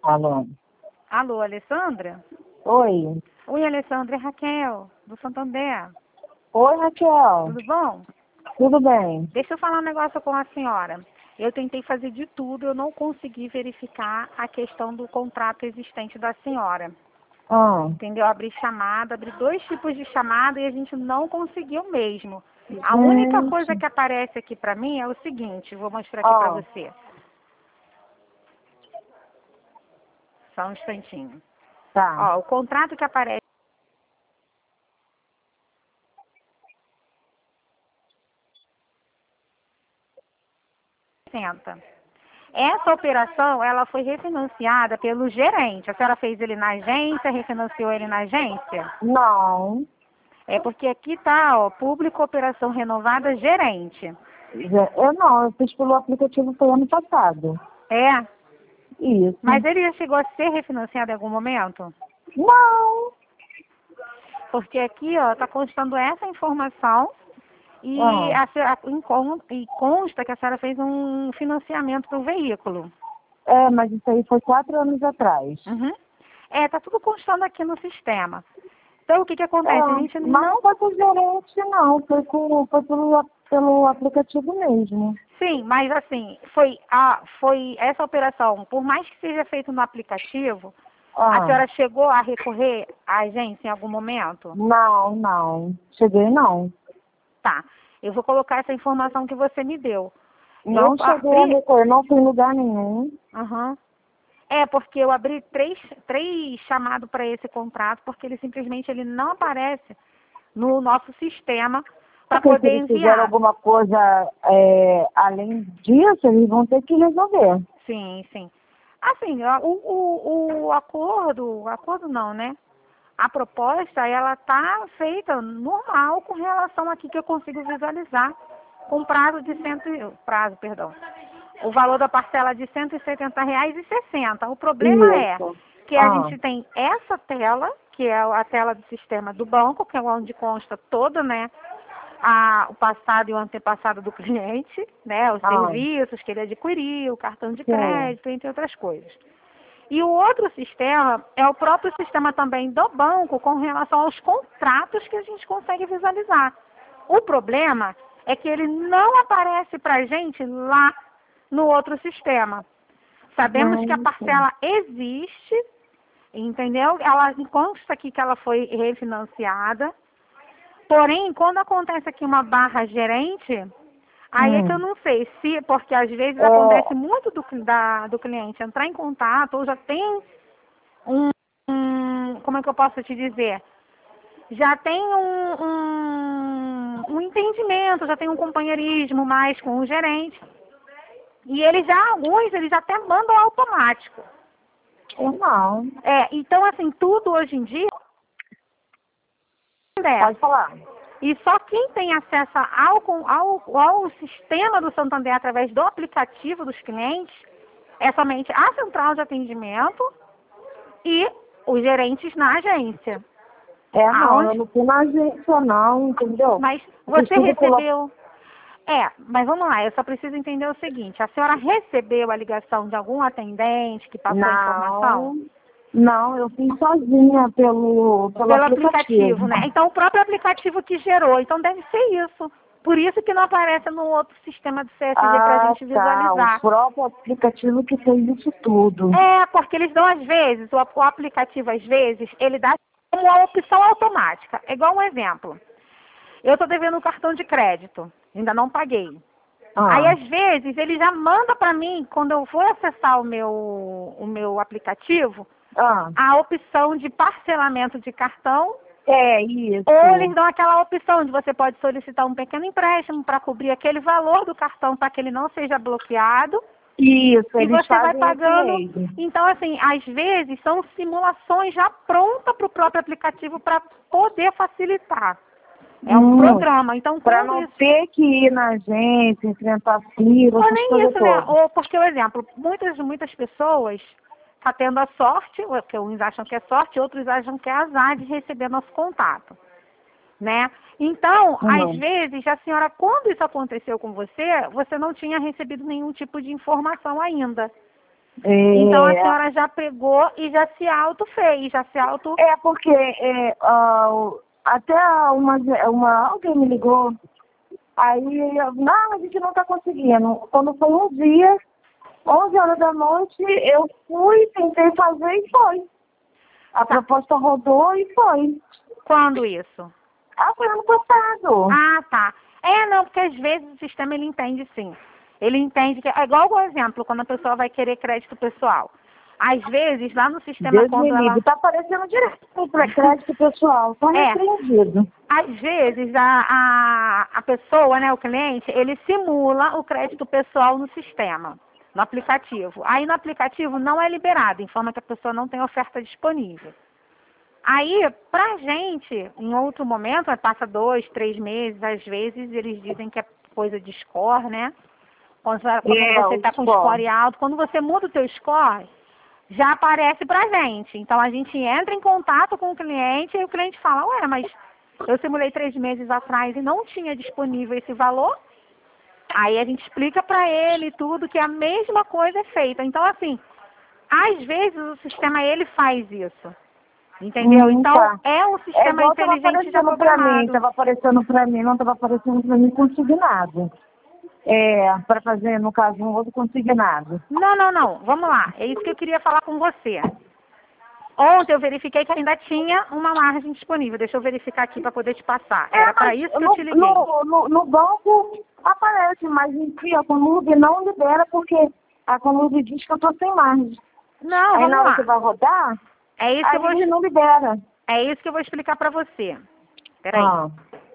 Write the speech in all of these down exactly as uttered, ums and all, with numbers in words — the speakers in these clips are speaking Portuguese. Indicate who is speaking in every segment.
Speaker 1: Alô?
Speaker 2: Alô, Alessandra?
Speaker 1: Oi.
Speaker 2: Oi, Alessandra, é Raquel, do Santander.
Speaker 1: Oi, Raquel.
Speaker 2: Tudo bom?
Speaker 1: Tudo bem?
Speaker 2: Deixa eu falar um negócio com a senhora. Eu tentei fazer de tudo, eu não consegui verificar a questão do contrato existente da senhora.
Speaker 1: Ah.
Speaker 2: Entendeu? Abri chamada, abri dois tipos de chamada e a gente não conseguiu mesmo. A
Speaker 1: Gente.
Speaker 2: única coisa que aparece aqui pra mim é o seguinte, vou mostrar aqui pra
Speaker 1: Ah.
Speaker 2: você. Só um instantinho.
Speaker 1: Tá.
Speaker 2: Ó, o contrato que aparece Essa operação, ela foi refinanciada pelo gerente. A senhora fez ele na agência, refinanciou ele na agência?
Speaker 1: Não.
Speaker 2: É porque aqui tá, ó, público, operação renovada, gerente.
Speaker 1: Já- Eu não, eu fiz pelo aplicativo foi ano passado.
Speaker 2: É?
Speaker 1: Isso.
Speaker 2: Mas ele já chegou a ser refinanciado em algum momento?
Speaker 1: Não.
Speaker 2: Porque aqui, ó, tá constando essa informação e,
Speaker 1: Ah.
Speaker 2: a, se- a- em con- e consta que a senhora fez um financiamento para o veículo.
Speaker 1: É, mas isso aí foi quatro anos atrás.
Speaker 2: Uhum. É, tá tudo constando aqui no sistema. Então, o que que acontece? A
Speaker 1: Ah,
Speaker 2: gente
Speaker 1: mas
Speaker 2: não...
Speaker 1: não foi com o gerente, não. Foi, com, foi pelo, pelo aplicativo mesmo.
Speaker 2: Sim, mas assim, foi, a, foi essa operação, por mais que seja feito no aplicativo, a
Speaker 1: Ah.
Speaker 2: senhora chegou a recorrer à agência em algum momento?
Speaker 1: Não, não. Cheguei, não.
Speaker 2: Tá. Eu vou colocar essa informação que você me deu. Eu
Speaker 1: Não cheguei a
Speaker 2: abri...
Speaker 1: recorrer, não fui em lugar nenhum.
Speaker 2: Aham. É, porque eu abri três, três chamados para esse contrato, porque ele simplesmente ele não aparece no nosso sistema para
Speaker 1: Porque se
Speaker 2: poder
Speaker 1: eles fizeram
Speaker 2: enviar.
Speaker 1: alguma coisa é, além disso, eles vão ter que resolver.
Speaker 2: Sim, sim. Assim, a- o, o, o acordo, o acordo não, né? A proposta, ela tá feita normal com relação aqui que eu consigo visualizar, com prazo de cento, e- prazo, perdão, o valor da parcela de cento e setenta reais e sessenta. O problema é
Speaker 1: Isso.
Speaker 2: que a
Speaker 1: Ah,
Speaker 2: gente tem essa tela, que é a tela do sistema do banco, que é onde consta todo, né, a, o passado e o antepassado do cliente, né, os
Speaker 1: ah,
Speaker 2: serviços que ele adquiriu, o cartão de
Speaker 1: sim.
Speaker 2: crédito, entre outras coisas. E o outro sistema é o próprio sistema também do banco com relação aos contratos que a gente consegue visualizar. O problema é que ele não aparece para a gente lá no outro sistema. Sabemos que a
Speaker 1: Hum, sim.
Speaker 2: parcela existe, entendeu? Ela consta aqui que ela foi refinanciada. Porém, quando acontece aqui uma barra gerente, aí é que eu
Speaker 1: Hum.
Speaker 2: não sei se, porque às vezes acontece
Speaker 1: É,
Speaker 2: muito do, da, do cliente entrar em contato ou já tem um, um, como é que eu posso te dizer? Já tem um, um, um entendimento, já tem um companheirismo mais com o gerente. E eles já, alguns, eles até mandam automático.
Speaker 1: eu não.
Speaker 2: É, então, assim, tudo hoje em dia é.
Speaker 1: Pode falar.
Speaker 2: E só quem tem acesso ao, ao, ao sistema do Santander através do aplicativo dos clientes é somente a central de atendimento e os gerentes na agência.
Speaker 1: É, não, eu
Speaker 2: Aonde,
Speaker 1: não fui na agência, não, entendeu?
Speaker 2: mas
Speaker 1: Eu fiz
Speaker 2: você
Speaker 1: tudo pelo...
Speaker 2: recebeu... É, mas vamos lá, eu só preciso entender o seguinte. A senhora recebeu a ligação de algum atendente que passou a informação?
Speaker 1: Não, não, eu fiz sozinha pelo, pelo
Speaker 2: Pelo
Speaker 1: aplicativo.
Speaker 2: aplicativo, né? Então, o próprio aplicativo que gerou. Então, deve ser isso. Por isso que não aparece no outro sistema do C S G para a
Speaker 1: Ah,
Speaker 2: gente
Speaker 1: tá, o
Speaker 2: visualizar.
Speaker 1: próprio aplicativo que fez isso tudo.
Speaker 2: É, porque eles dão às vezes, o, o aplicativo às vezes, ele dá como uma opção automática. É igual um exemplo. Eu estou devendo um cartão de crédito, ainda não paguei. Aí,
Speaker 1: Ah,
Speaker 2: às vezes, ele já manda para mim, quando eu for acessar o meu, o meu aplicativo,
Speaker 1: ah,
Speaker 2: a opção de parcelamento de cartão.
Speaker 1: é isso.
Speaker 2: Ou eles dão aquela opção de você pode solicitar um pequeno empréstimo para cobrir aquele valor do cartão para que ele não seja bloqueado.
Speaker 1: Isso,
Speaker 2: E
Speaker 1: eles
Speaker 2: você vai
Speaker 1: fazem isso
Speaker 2: pagando.
Speaker 1: mesmo.
Speaker 2: Então, assim, às vezes são simulações já prontas para o próprio aplicativo para poder facilitar. É um
Speaker 1: Hum,
Speaker 2: programa. Então,
Speaker 1: para
Speaker 2: quando
Speaker 1: não
Speaker 2: isso...
Speaker 1: ter que ir na agência, enfrentar fila,
Speaker 2: Ou
Speaker 1: essas
Speaker 2: nem
Speaker 1: coisas
Speaker 2: isso, né?
Speaker 1: todas.
Speaker 2: Ou porque, por exemplo, muitas, muitas pessoas estão tendo a sorte, porque uns acham que é sorte, outros acham que é azar de receber nosso contato. Né? Então, às
Speaker 1: Hum.
Speaker 2: vezes, a senhora, quando isso aconteceu com você, você não tinha recebido nenhum tipo de informação ainda. Então a
Speaker 1: É,
Speaker 2: senhora já pegou e já se auto fez, já se auto...
Speaker 1: é porque é, ah, até uma, uma, alguém me ligou, aí eu, não, a gente não está conseguindo. Quando foi um dia, onze horas da noite, eu fui, tentei fazer e foi. A
Speaker 2: Tá.
Speaker 1: proposta rodou e foi.
Speaker 2: Quando isso?
Speaker 1: Ah, foi ano passado.
Speaker 2: Ah, tá. É, não, porque às vezes o sistema ele entende sim. Ele entende que, é igual o exemplo, quando a pessoa vai querer crédito pessoal. Às vezes, lá no sistema,
Speaker 1: Deus me
Speaker 2: quando ela...
Speaker 1: livre, tá aparecendo direto para crédito pessoal, tá
Speaker 2: É.
Speaker 1: repreendido.
Speaker 2: Às vezes, a, a, a pessoa, né, o cliente, ele simula o crédito pessoal no sistema, no aplicativo. Aí, no aplicativo, não é liberado, informa que a pessoa não tem oferta disponível. Aí, pra gente, em outro momento, passa dois, três meses, às vezes, eles dizem que é coisa de score, né? Quando, quando
Speaker 1: É,
Speaker 2: você
Speaker 1: o
Speaker 2: está com
Speaker 1: score.
Speaker 2: score alto, quando você muda o teu score, já aparece pra gente. Então, a gente entra em contato com o cliente e o cliente fala, ué, mas eu simulei três meses atrás e não tinha disponível esse valor. Aí a gente explica pra ele tudo, que a mesma coisa é feita. Então, assim, às vezes o sistema, ele faz isso. Entendeu?
Speaker 1: Hum,
Speaker 2: Então,
Speaker 1: tá.
Speaker 2: é um
Speaker 1: É
Speaker 2: sistema
Speaker 1: igual tava
Speaker 2: inteligente já
Speaker 1: aparecendo pra mim,
Speaker 2: programado.
Speaker 1: tava aparecendo pra mim, não tava aparecendo pra mim consignado. É, para fazer, no caso, um outro consignado.
Speaker 2: Não, não, não. Vamos lá. É isso que eu queria falar com você. Ontem eu verifiquei que ainda tinha uma margem disponível. Deixa eu verificar aqui para poder te passar.
Speaker 1: É,
Speaker 2: Era para
Speaker 1: mas
Speaker 2: isso que eu
Speaker 1: no,
Speaker 2: te liguei.
Speaker 1: no, no, no banco aparece, mas em si a Conurb não libera porque a Conurb diz que eu tô sem margem.
Speaker 2: Não,
Speaker 1: Aí
Speaker 2: vamos
Speaker 1: na hora que
Speaker 2: lá.
Speaker 1: vai rodar,
Speaker 2: É isso que eu
Speaker 1: aí
Speaker 2: vou,
Speaker 1: ele não libera.
Speaker 2: é isso que eu vou explicar para você. Peraí.
Speaker 1: Ah.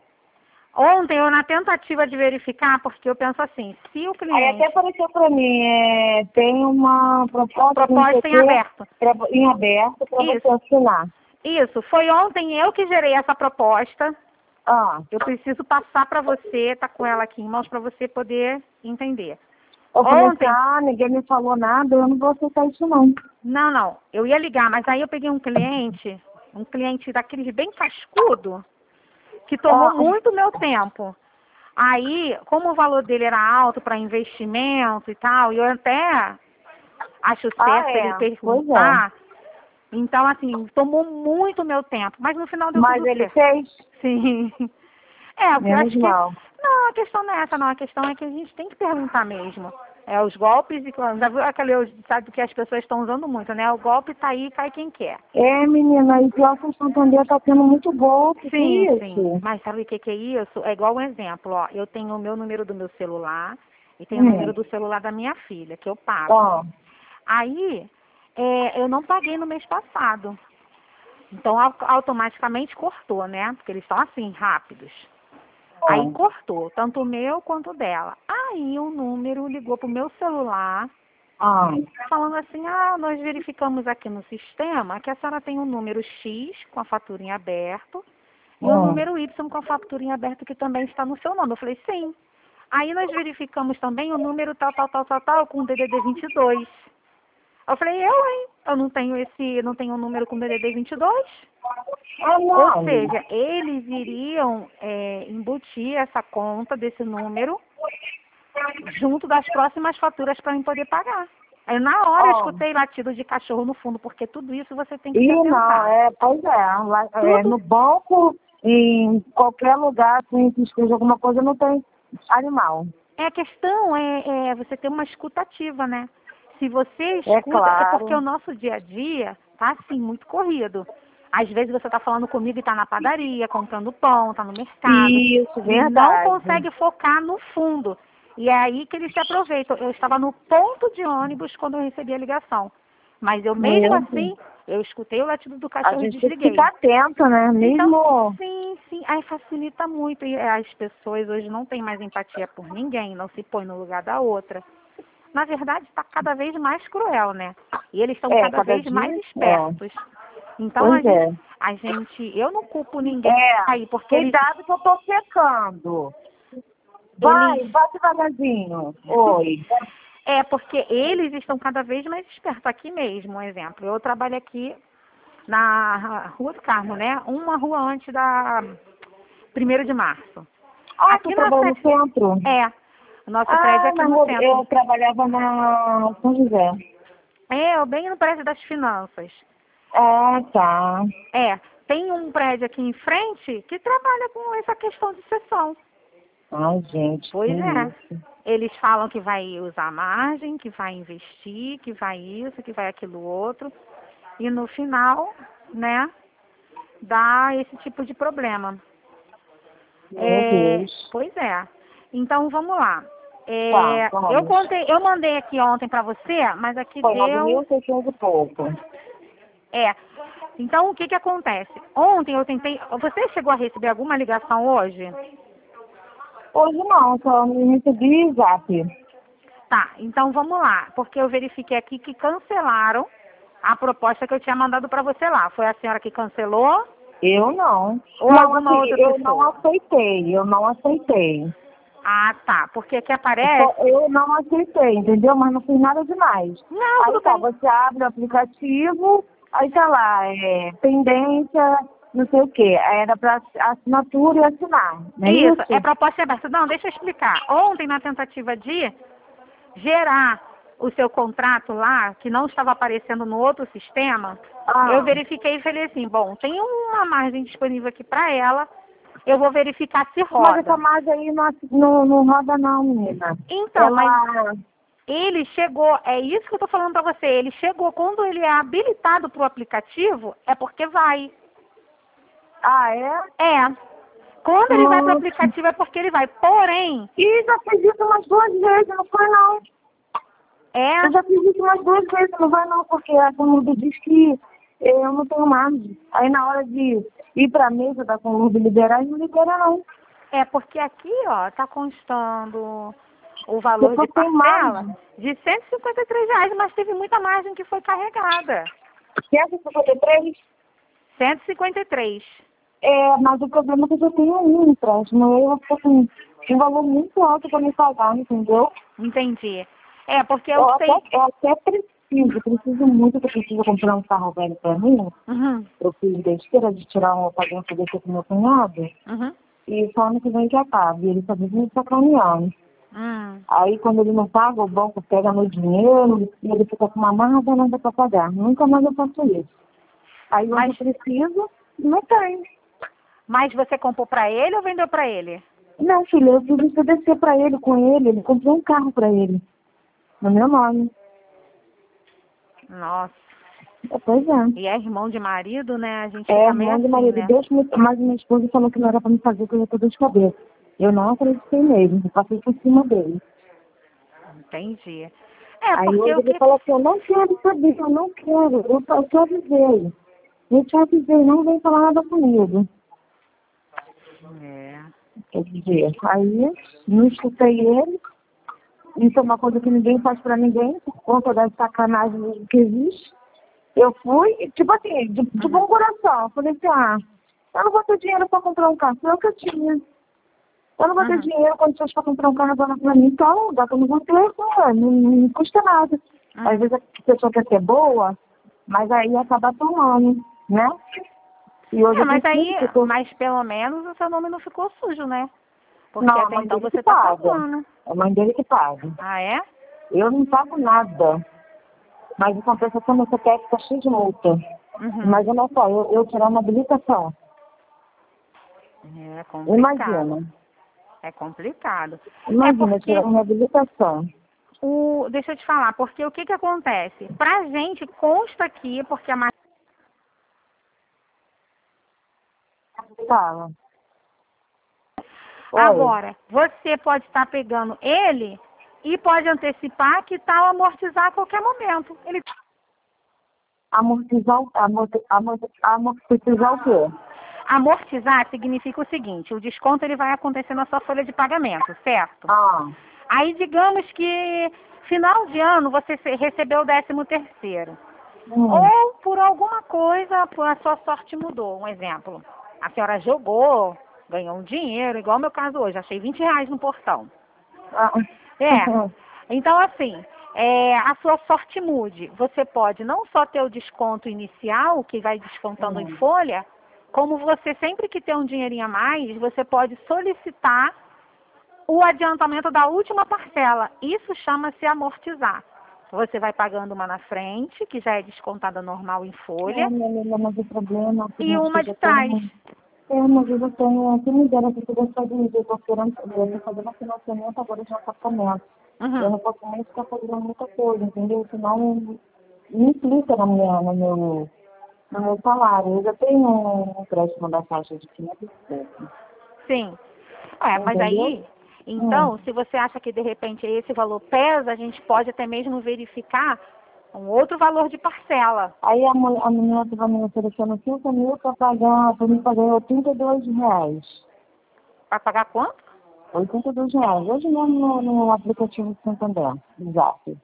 Speaker 2: Ontem eu, na tentativa de verificar, porque eu penso assim, se o
Speaker 1: Aí
Speaker 2: cliente...
Speaker 1: até apareceu para mim, é, tem uma proposta, não sei o
Speaker 2: Proposta em
Speaker 1: quê,
Speaker 2: aberto.
Speaker 1: pra, em aberto para você
Speaker 2: Isso.
Speaker 1: assinar.
Speaker 2: Isso. Foi ontem eu que gerei essa proposta.
Speaker 1: Ah,
Speaker 2: Eu preciso passar para você, tá com ela aqui em mãos, para você poder entender.
Speaker 1: eu falei assim,
Speaker 2: Ontem,
Speaker 1: ah, ninguém me falou nada, eu não vou aceitar isso não.
Speaker 2: não, não, eu ia ligar, mas aí eu peguei um cliente, um cliente daqueles bem cascudo, que tomou
Speaker 1: Ah,
Speaker 2: muito meu tempo. Aí, como o valor dele era alto para investimento e tal, e eu até acho
Speaker 1: ah
Speaker 2: certo ele
Speaker 1: é, pois é.
Speaker 2: perguntar, então, assim, tomou muito meu tempo, mas no final deu
Speaker 1: Mas
Speaker 2: tudo
Speaker 1: ele
Speaker 2: certo.
Speaker 1: fez,
Speaker 2: Sim. É, eu
Speaker 1: menos
Speaker 2: acho que...
Speaker 1: mal.
Speaker 2: Não, a questão não é essa, não. A questão é que a gente tem que perguntar mesmo. É, os golpes, e já viu aquele, sabe que as pessoas estão usando muito, né? O golpe tá aí, cai quem quer.
Speaker 1: É, menina, e pior que o Santander tá tendo muito golpe, que
Speaker 2: Sim, sim.
Speaker 1: isso?
Speaker 2: Mas sabe o que, que é isso? É igual um exemplo, ó. Eu tenho o meu número do meu celular e tenho o número
Speaker 1: Hum,
Speaker 2: do celular da minha filha, que eu pago.
Speaker 1: ó,
Speaker 2: Aí, é, eu não paguei no mês passado. Então, au- automaticamente cortou, né? Porque eles são assim, rápidos. Aí
Speaker 1: ó,
Speaker 2: cortou, tanto o meu quanto o dela. Aí o número ligou pro meu celular,
Speaker 1: ó,
Speaker 2: falando assim, ah, nós verificamos aqui no sistema que a senhora tem o número X com a fatura em aberto e o
Speaker 1: ó,
Speaker 2: número Y com a fatura em aberto que também está no seu nome. Eu falei, sim. Aí nós verificamos também o número tal, tal, tal, tal, tal, com o D D D vinte e dois. Eu falei, eu, hein? Eu não tenho esse, não tenho o número com D D D vinte e dois.
Speaker 1: ah,
Speaker 2: Ou
Speaker 1: não.
Speaker 2: seja, eles iriam é, embutir essa conta desse número junto das próximas faturas para mim poder pagar. Aí na hora eu
Speaker 1: Ó,
Speaker 2: escutei latido de cachorro no fundo, porque tudo isso você tem que se
Speaker 1: e não,
Speaker 2: atentar.
Speaker 1: é, pois é, lá, é,
Speaker 2: Tudo
Speaker 1: no banco, em qualquer lugar, assim, que esteja alguma coisa, não tem animal.
Speaker 2: é a questão é, é você ter uma escutativa, né? Se você
Speaker 1: É
Speaker 2: escuta, é porque
Speaker 1: claro.
Speaker 2: o nosso dia a dia tá assim, muito corrido. Às vezes você está falando comigo e está na padaria, comprando pão, está no mercado,
Speaker 1: Isso,
Speaker 2: e não
Speaker 1: verdade.
Speaker 2: consegue focar no fundo. E é aí que eles se aproveitam. Eu estava no ponto de ônibus quando eu recebi a ligação. Mas eu mesmo
Speaker 1: Meu Deus.
Speaker 2: assim, eu escutei o latido do
Speaker 1: A
Speaker 2: cachorro e
Speaker 1: gente tem que
Speaker 2: desliguei.
Speaker 1: ficar atento, né?
Speaker 2: Então,
Speaker 1: Mesmo.
Speaker 2: sim, sim, aí facilita muito. E as pessoas hoje não têm mais empatia por ninguém, não se põe no lugar da outra. Na verdade, está cada vez mais cruel, né? E eles estão
Speaker 1: É,
Speaker 2: cada
Speaker 1: cada
Speaker 2: vez mais
Speaker 1: dia. É.
Speaker 2: espertos. Então, a
Speaker 1: Pois
Speaker 2: gente,
Speaker 1: é.
Speaker 2: a gente, eu não culpo ninguém
Speaker 1: É.
Speaker 2: aí, porque eles,
Speaker 1: Cuidado que eu tô secando.
Speaker 2: eles,
Speaker 1: Vai, vai devagarzinho. Oi.
Speaker 2: é porque eles estão cada vez mais espertos. Aqui mesmo, um exemplo. Eu trabalho aqui na Rua do Carmo, né? Uma rua antes da primeiro de março.
Speaker 1: Ah, tu
Speaker 2: Aqui na
Speaker 1: trabalha no
Speaker 2: sete,
Speaker 1: centro?
Speaker 2: é, o nosso prédio é
Speaker 1: Ah,
Speaker 2: aqui
Speaker 1: na
Speaker 2: no
Speaker 1: rua,
Speaker 2: centro.
Speaker 1: eu trabalhava na São José.
Speaker 2: É, bem no prédio das finanças.
Speaker 1: Ah, tá.
Speaker 2: É, tem um prédio aqui em frente que trabalha com essa questão de sessão.
Speaker 1: Ai, gente, que
Speaker 2: Pois é.
Speaker 1: isso.
Speaker 2: Eles falam que vai usar margem, que vai investir, que vai isso, que vai aquilo outro. E no final, né, dá esse tipo de problema.
Speaker 1: Meu
Speaker 2: É,
Speaker 1: Deus.
Speaker 2: pois é. Então vamos lá.
Speaker 1: Tá,
Speaker 2: É, eu
Speaker 1: vamos.
Speaker 2: contei, eu mandei aqui ontem para você, mas aqui
Speaker 1: Foi nove
Speaker 2: deu.
Speaker 1: mil e seiscentos e pouco.
Speaker 2: É. Então o que que acontece? Ontem eu tentei. Você chegou a receber alguma ligação hoje?
Speaker 1: Hoje não, só me recebi zap.
Speaker 2: Tá. Então vamos lá, porque eu verifiquei aqui que cancelaram a proposta que eu tinha mandado para você lá. Foi a senhora que cancelou
Speaker 1: Eu não.
Speaker 2: ou
Speaker 1: Não,
Speaker 2: alguma
Speaker 1: assim,
Speaker 2: outra
Speaker 1: eu não
Speaker 2: pessoa?
Speaker 1: aceitei, eu não aceitei.
Speaker 2: Ah, tá. Porque aqui
Speaker 1: Só-
Speaker 2: aparece.
Speaker 1: Eu não aceitei, entendeu? Mas não fiz nada demais.
Speaker 2: Não,
Speaker 1: Aí
Speaker 2: tudo
Speaker 1: tá,
Speaker 2: bem.
Speaker 1: você abre o aplicativo, aí tá lá, é, pendência, não sei o quê. Aí era pra assinatura e assinar, não é
Speaker 2: Isso, é
Speaker 1: isso?
Speaker 2: proposta aberta. Não, deixa eu explicar. Ontem, na tentativa de gerar o seu contrato lá, que não estava aparecendo no outro sistema, eu
Speaker 1: Ah,
Speaker 2: verifiquei e falei assim, bom, tem uma margem disponível aqui para ela, eu vou verificar se
Speaker 1: mas essa
Speaker 2: roda.
Speaker 1: margem aí não, ass- não, não roda não, menina.
Speaker 2: Então, mas
Speaker 1: Ela...
Speaker 2: ele chegou, é isso que eu estou falando para você, ele chegou, quando ele é habilitado para o aplicativo, é porque vai.
Speaker 1: Ah, é?
Speaker 2: É. Quando ele vai para o
Speaker 1: Nossa.
Speaker 2: aplicativo é porque ele vai. Porém,
Speaker 1: E já fiz isso umas duas vezes, não foi não.
Speaker 2: é.
Speaker 1: Eu já fiz isso umas duas vezes, não vai não, porque a Conlub diz que eu não tenho margem. Aí na hora de ir para a mesa da Conlub liberar, eles não libera não.
Speaker 2: É porque aqui, ó, tá constando o valor de
Speaker 1: Depois tem
Speaker 2: parcela
Speaker 1: margem.
Speaker 2: de cento e cinquenta e três reais, mas teve muita margem que foi carregada.
Speaker 1: cento e cinquenta e três?
Speaker 2: cento e cinquenta e três.
Speaker 1: É, mas o problema é que eu já tenho um empréstimo. Eu vou ficar com um valor muito alto para me pagar, entendeu?
Speaker 2: Entendi. É, porque eu
Speaker 1: Eu até,
Speaker 2: sei.
Speaker 1: eu até preciso, preciso muito, que eu preciso comprar um carro velho para mim.
Speaker 2: Uhum,
Speaker 1: Eu fiz besteira de tirar uma pagamento desse com meu cunhado.
Speaker 2: uhum,
Speaker 1: E só ano que vem que acaba. E ele só vive me sacaneando.
Speaker 2: hum.
Speaker 1: Aí quando ele não paga, o banco pega meu dinheiro e ele fica com uma marra danada para pagar. Nunca mais eu faço isso. Aí hoje
Speaker 2: Mas,
Speaker 1: eu preciso, não tem.
Speaker 2: mas você comprou pra ele ou vendeu pra ele?
Speaker 1: Não, filha, eu fiz isso descer para ele, com ele, ele comprou um carro para ele. No meu nome.
Speaker 2: Nossa.
Speaker 1: É, pois é.
Speaker 2: E é irmão de marido, né? A gente
Speaker 1: É,
Speaker 2: fica meio
Speaker 1: irmão de
Speaker 2: assim,
Speaker 1: marido.
Speaker 2: né?
Speaker 1: Deus me... Mas minha esposa falou que não era para me fazer, que eu ia ter dor de cabeça. Eu não acreditei nele, eu passei por cima dele.
Speaker 2: Entendi. É,
Speaker 1: Aí
Speaker 2: porque
Speaker 1: hoje
Speaker 2: o
Speaker 1: ele
Speaker 2: que.
Speaker 1: falou assim, eu não quero saber, eu não quero, eu, eu te avisei. Eu te avisei, não vem falar nada comigo.
Speaker 2: É.
Speaker 1: Quer dizer, aí não escutei ele. Isso é uma coisa que ninguém faz pra ninguém, por conta das sacanagens que existe. Eu fui, e, tipo assim, de, de bom coração. Eu falei assim, ah, eu não vou ter dinheiro pra comprar um carro, não que eu tinha. Eu não vou ter
Speaker 2: Uhum.
Speaker 1: dinheiro quando vocês para comprar um carro agora pra mim, então, dá que eu não vou ter, não, não, não custa nada.
Speaker 2: Uhum.
Speaker 1: Às vezes a pessoa quer ser boa, mas aí acaba tomando, né? E hoje
Speaker 2: É,
Speaker 1: eu
Speaker 2: mas
Speaker 1: preciso
Speaker 2: aí,
Speaker 1: que eu tô...
Speaker 2: mas pelo menos o seu nome não ficou sujo, né? Porque
Speaker 1: Não, a
Speaker 2: até
Speaker 1: mãe
Speaker 2: então
Speaker 1: dele que
Speaker 2: você tá
Speaker 1: paga.
Speaker 2: pagando.
Speaker 1: É a mãe dele que paga.
Speaker 2: Ah, é?
Speaker 1: Eu não pago nada. Mas em compensação, meu C P F tá cheio de multa.
Speaker 2: Uhum.
Speaker 1: Mas olha só, eu, eu tirar uma habilitação.
Speaker 2: É complicado.
Speaker 1: Imagina.
Speaker 2: É complicado. É
Speaker 1: Imagina,
Speaker 2: porque,
Speaker 1: tirar uma habilitação.
Speaker 2: o, deixa eu te falar, porque o que que acontece? Pra gente consta aqui, porque a mais
Speaker 1: Fala. Oi.
Speaker 2: agora, você pode estar pegando ele e pode antecipar que tal amortizar a qualquer momento. Ele
Speaker 1: Amortizar, o- amorti, amorti, amortizar o quê?
Speaker 2: amortizar significa o seguinte, o desconto ele vai acontecer na sua folha de pagamento, certo?
Speaker 1: Ah,
Speaker 2: Aí digamos que final de ano você se- recebeu o décimo terceiro.
Speaker 1: hum,
Speaker 2: Ou por alguma coisa a sua sorte mudou. Um exemplo. A senhora jogou, ganhou um dinheiro, igual o meu caso hoje, achei vinte reais no portão.
Speaker 1: ah,
Speaker 2: É. Então, assim, é, a sua sorte mude. Você pode não só ter o desconto inicial, que vai descontando em
Speaker 1: hum,
Speaker 2: folha, como você sempre que ter um dinheirinho a mais, você pode solicitar o adiantamento da última parcela. Isso chama-se amortizar. Você vai pagando uma na frente, que já é descontada normal em folha,
Speaker 1: É, minha amiga, mas o problema é que
Speaker 2: e
Speaker 1: minha
Speaker 2: uma de
Speaker 1: filha
Speaker 2: trás.
Speaker 1: tem... É, mas eu já tenho... Que me dera se eu tivesse fazer isso. Eu tô querendo... Eu tô fazendo financiamento agora de um apartamento. Eu
Speaker 2: Uhum.
Speaker 1: não posso nem ficar fazendo muita coisa, entendeu? Senão me implica na minha, no, meu, no meu salário. Eu já tenho um empréstimo da faixa de quinhentos e pouco.
Speaker 2: Sim. É, mas
Speaker 1: Entendeu?
Speaker 2: aí,
Speaker 1: Hum.
Speaker 2: então, se você acha que de repente esse valor pesa, a gente pode até mesmo verificar um outro valor de parcela.
Speaker 1: Aí a, mulher, a menina estava me oferecendo cinco mil para pagar, para me pagar oitenta e dois reais.
Speaker 2: Vai pagar quanto?
Speaker 1: oitenta e dois reais. Hoje mesmo no, no aplicativo do Santander. Exato.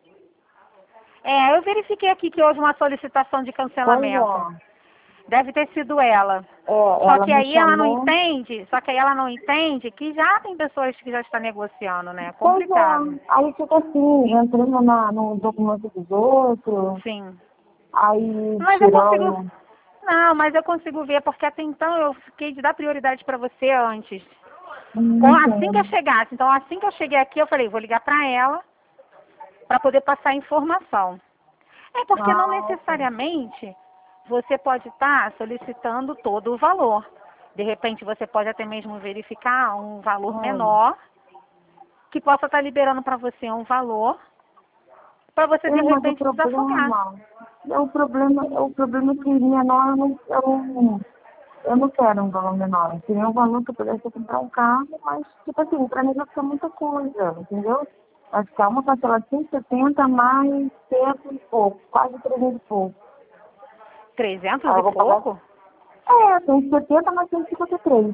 Speaker 2: É, eu verifiquei aqui que houve uma solicitação de
Speaker 1: Pois
Speaker 2: cancelamento.
Speaker 1: é.
Speaker 2: Deve ter sido ela.
Speaker 1: É,
Speaker 2: Só
Speaker 1: ela
Speaker 2: que
Speaker 1: me
Speaker 2: aí ela não
Speaker 1: chamou.
Speaker 2: entende, só que aí ela não entende que já tem pessoas que já estão negociando, né? É
Speaker 1: Pois
Speaker 2: complicado.
Speaker 1: é. Aí fica assim, entrando na, no documento dos outros,
Speaker 2: Sim.
Speaker 1: aí
Speaker 2: Mas eu consigo.
Speaker 1: tirando.
Speaker 2: Não, mas eu consigo ver, porque até então eu fiquei de dar prioridade para você antes. Com,
Speaker 1: Hum,
Speaker 2: assim que eu
Speaker 1: entendo.
Speaker 2: chegasse. Então, assim que eu cheguei aqui, eu falei, vou ligar para ela para poder passar a informação. É porque não
Speaker 1: Ah, ok.
Speaker 2: necessariamente você pode estar solicitando todo o valor. De repente, você pode até mesmo verificar um valor
Speaker 1: Hum.
Speaker 2: menor, que possa estar liberando para você um valor, para você,
Speaker 1: É,
Speaker 2: de
Speaker 1: mas o
Speaker 2: repente, desafogar.
Speaker 1: problema, é o problema, é o problema que menor eu não, eu não, eu não quero um valor menor. Eu queria um valor que eu pudesse comprar um carro, mas, tipo assim, pra mim vai ficar muita coisa, entendeu? Vai ficar uma parcela de cento e setenta mais cento e pouco, quase trezentos e pouco.
Speaker 2: trezentos
Speaker 1: Aí
Speaker 2: e
Speaker 1: eu vou pagar,
Speaker 2: pouco?
Speaker 1: é, cento e setenta mais cento e cinquenta e três.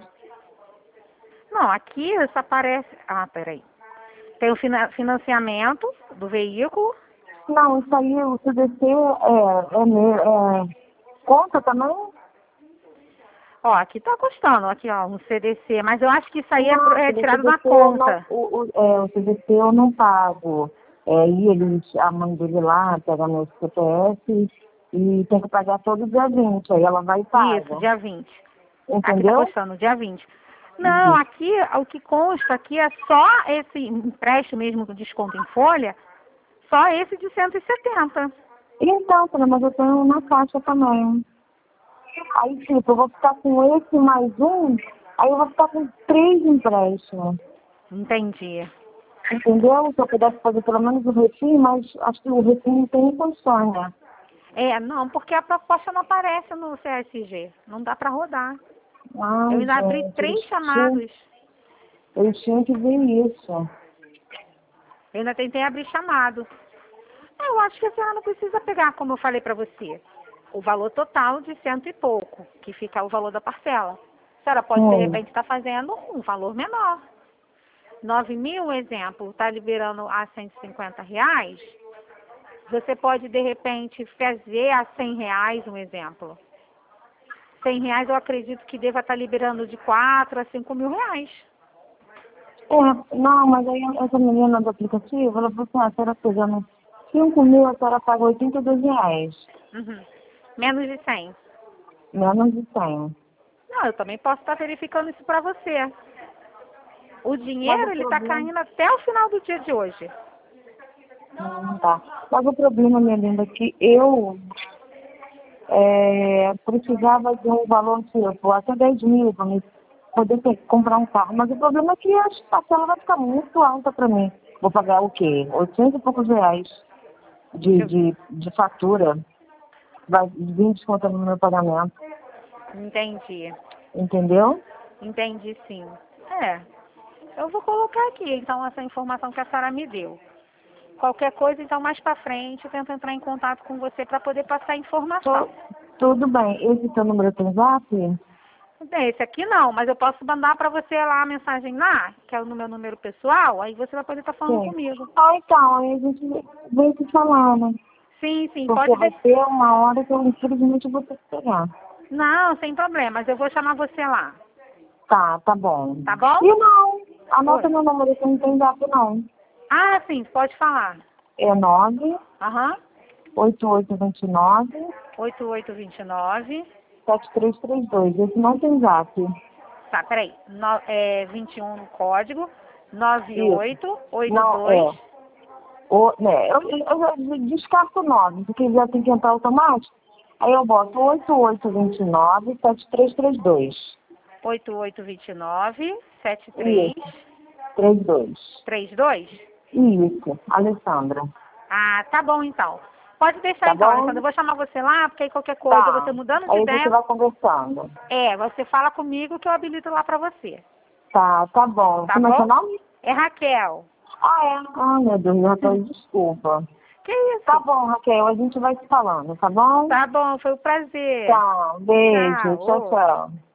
Speaker 2: Não, aqui só aparece... Ah, peraí. Tem o fina- financiamento do veículo.
Speaker 1: Não, isso aí, o C D C é, é, me- é, conta também?
Speaker 2: Ó, aqui tá custando, aqui ó, um C D C, mas eu acho que isso aí é, pro-
Speaker 1: Não,
Speaker 2: é
Speaker 1: filho, o
Speaker 2: tirado da
Speaker 1: C D C eu não,
Speaker 2: conta.
Speaker 1: o, o, é, o C D C eu não pago. É, aí ele, a mãe dele lá pega meu C P F e tem que pagar todo dia vinte. Aí ela vai e
Speaker 2: Isso,
Speaker 1: paga.
Speaker 2: dia vinte. Aqui tá
Speaker 1: Entendeu?
Speaker 2: custando, dia vinte. Não,
Speaker 1: Isso.
Speaker 2: aqui o que consta aqui é só esse empréstimo mesmo com desconto em folha, só esse de cento e setenta.
Speaker 1: Então, filha, mas eu tenho na caixa também. Aí, tipo, eu vou ficar com esse mais um, aí eu vou ficar com três empréstimos.
Speaker 2: Entendi.
Speaker 1: Entendeu? Se eu pudesse fazer pelo menos o refim, mas acho que o refim não tem condições, né?
Speaker 2: É, não, porque a proposta não aparece no C S G. Não dá para rodar. Eu
Speaker 1: Ai,
Speaker 2: ainda abri
Speaker 1: gente,
Speaker 2: três
Speaker 1: eles tinham,
Speaker 2: chamados.
Speaker 1: eles tinham que ver isso.
Speaker 2: Eu ainda tentei abrir chamado. Eu acho que a senhora não precisa pegar, como eu falei para você, o valor total de cento e pouco, que fica o valor da parcela. A senhora pode, de
Speaker 1: Hum.
Speaker 2: repente, estar fazendo um valor menor. nove mil, exemplo, está liberando a cento e cinquenta reais. Você pode, de repente, fazer a cem reais, um exemplo. cem reais eu acredito que deva estar liberando de quatro a cinco mil reais.
Speaker 1: É, não, mas aí essa menina do aplicativo, ela falou assim, ah, a senhora pegando cinco mil, a senhora paga oitenta e dois reais.
Speaker 2: Uhum. Menos de cem.
Speaker 1: Menos de cem.
Speaker 2: Não, eu também posso estar verificando isso para você. O
Speaker 1: Mas o
Speaker 2: dinheiro, ele está
Speaker 1: problema...
Speaker 2: caindo até o final do dia de hoje.
Speaker 1: Hum, tá. Mas o problema, minha linda, é que eu é, precisava de um valor, tipo, até dez mil para me poder ter, comprar um carro. Mas o problema é que a parcela vai ficar muito alta para mim. Vou pagar o quê? oitocentos e poucos reais de,
Speaker 2: Eu
Speaker 1: de, de fatura. Vai vir descontando no meu pagamento.
Speaker 2: entendi.
Speaker 1: Entendeu?
Speaker 2: Entendi, sim. É, eu vou colocar aqui, então, essa informação que a senhora me deu. Qualquer coisa, então, mais para frente, eu tento entrar em contato com você para poder passar a informação.
Speaker 1: Tu- tudo bem. Esse seu número tem zap?
Speaker 2: Bem, esse aqui não, mas eu posso mandar para você lá a mensagem lá, que é no meu número pessoal, aí você vai poder estar falando
Speaker 1: Sim.
Speaker 2: comigo.
Speaker 1: Ah, então, aí a gente vem se falando.
Speaker 2: Sim, sim,
Speaker 1: Porque
Speaker 2: pode
Speaker 1: vai
Speaker 2: deixar.
Speaker 1: ter uma hora que eu infelizmente vou ter que pegar.
Speaker 2: Não, sem problemas, eu vou chamar você lá,
Speaker 1: Tá, tá bom.
Speaker 2: tá bom?
Speaker 1: E não, anota
Speaker 2: Oi.
Speaker 1: meu número que não tem zap não.
Speaker 2: Ah, sim, pode falar.
Speaker 1: É nove
Speaker 2: Aham,
Speaker 1: oito oito dois nove
Speaker 2: oito oito dois nove.
Speaker 1: sete três três dois. Esse não tem zap.
Speaker 2: Tá, peraí. No, é vinte e um no código.
Speaker 1: Isso.
Speaker 2: nove oito oito
Speaker 1: Não,
Speaker 2: dois.
Speaker 1: é. O, né, eu, eu, eu descarto nove, porque já tem que entrar automático. Aí eu boto oito oito dois nove, sete três três dois.
Speaker 2: oito oito dois nove, sete três
Speaker 1: três dois.
Speaker 2: três dois?
Speaker 1: Isso, Alessandra.
Speaker 2: Ah, tá bom então. Pode deixar
Speaker 1: Tá
Speaker 2: então,
Speaker 1: bom?
Speaker 2: Alessandra. Eu vou chamar você lá, porque aí qualquer coisa,
Speaker 1: Tá.
Speaker 2: você mudando de
Speaker 1: Aí você
Speaker 2: ideia,
Speaker 1: vai conversando.
Speaker 2: é, você fala comigo que eu habilito lá pra você.
Speaker 1: Tá, tá bom.
Speaker 2: Tá
Speaker 1: Como é seu
Speaker 2: bom?
Speaker 1: nome?
Speaker 2: É Raquel.
Speaker 1: Ah, é? Ah, meu Deus, já tô, desculpa.
Speaker 2: Que isso?
Speaker 1: Tá bom, Raquel, a gente vai se falando, tá bom?
Speaker 2: Tá bom, foi um prazer.
Speaker 1: Tá, beijo,
Speaker 2: Tchau.
Speaker 1: tchau,
Speaker 2: Outro.
Speaker 1: tchau.